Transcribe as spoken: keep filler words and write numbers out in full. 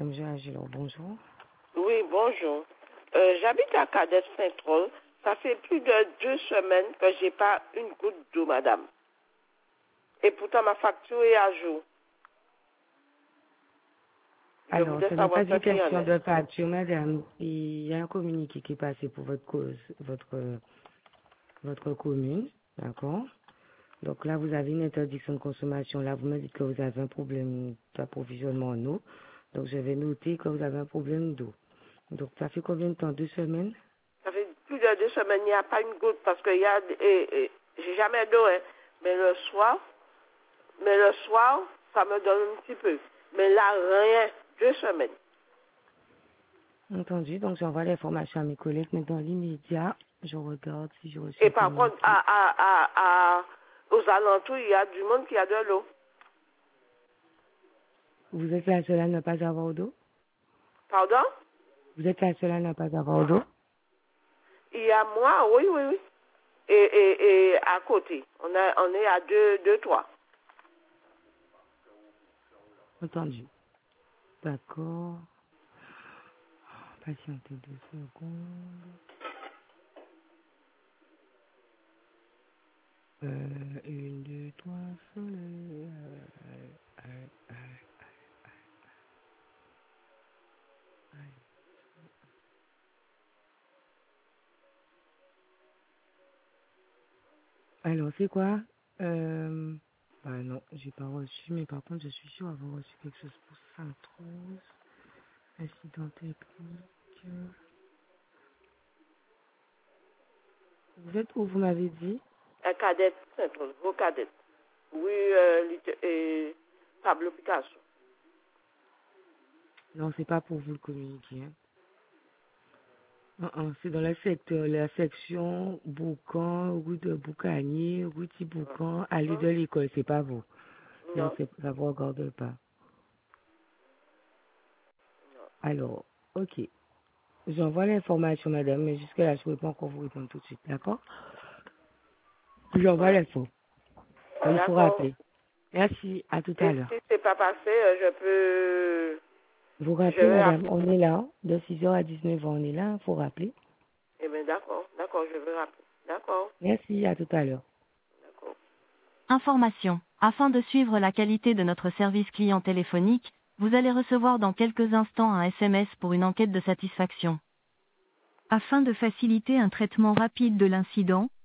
M G Agilor, bonjour. Oui, bonjour. Euh, J'habite à Cadet Saint-Troll. Ça fait plus de deux semaines que j'ai pas une goutte d'eau, madame. Et pourtant, ma facture est à jour. Je Alors, voudrais ce n'est pas savoir une ce qu'il y en question est. de facture, madame. Il y a un communiqué qui est passé pour votre cause, votre, votre commune, d'accord? Donc là, vous avez une interdiction de consommation. Là, vous me dites que vous avez un problème d'approvisionnement en eau. Donc, je vais noter que vous avez un problème d'eau. Donc, ça fait combien de temps? Deux semaines? Ça fait plus de deux semaines, il n'y a pas une goutte parce que il y a, et, et, j'ai jamais d'eau, hein. Mais le soir, mais le soir, ça me donne un petit peu. Mais là, rien. Deux semaines. Entendu. Donc, j'envoie l'information à mes collègues. Mais dans l'immédiat, je regarde si je reçois Et un par contre, communiqué. à, à, à, à, aux alentours, il y a du monde qui a de l'eau. Vous êtes la seule à ne pas avoir d'eau? Pardon? Vous êtes la seule à ne pas avoir d'eau? Il y a moi, oui, oui, oui. Et, et, et à côté, on, a, on est à deux, deux, trois. Entendu. D'accord. Patientez deux secondes. Euh, une, deux, trois, soleil. Euh, euh, euh, Alors, c'est quoi? Euh, bah non, j'ai pas reçu, mais par contre, je suis sûre avoir reçu quelque chose pour Sainte-Rose. Incident technique. Vous êtes où, vous m'avez dit? Un cadet, simple, vos cadets. Oui, euh, lit- et Pablo Picasso. Non, c'est pas pour vous le communiquer. Hein. Uh -uh, c'est dans le secteur, la section Boucan, route de Boucanier, route de Boucan, allée de l'école, c'est pas vous. Non, Non, c'est, ça vous regarde pas. Alors, ok. J'envoie l'information, madame, mais jusque-là, je ne peux pas encore vous répondre tout de suite, d'accord? J'envoie voilà. l'info. Il faut D'accord. rappeler. Merci, à tout à Et l'heure. si c'est pas passé, euh, je peux... Vous Je rappelez, vais madame, rappeler. on est là, de six heures à dix-neuf heures, on est là, il faut rappeler. Eh bien, d'accord, d'accord, je vais rappeler. D'accord, Merci, à tout à l'heure. d'accord. Information. Afin de suivre la qualité de notre service client téléphonique, vous allez recevoir dans quelques instants un S M S pour une enquête de satisfaction. Afin de faciliter un traitement rapide de l'incident,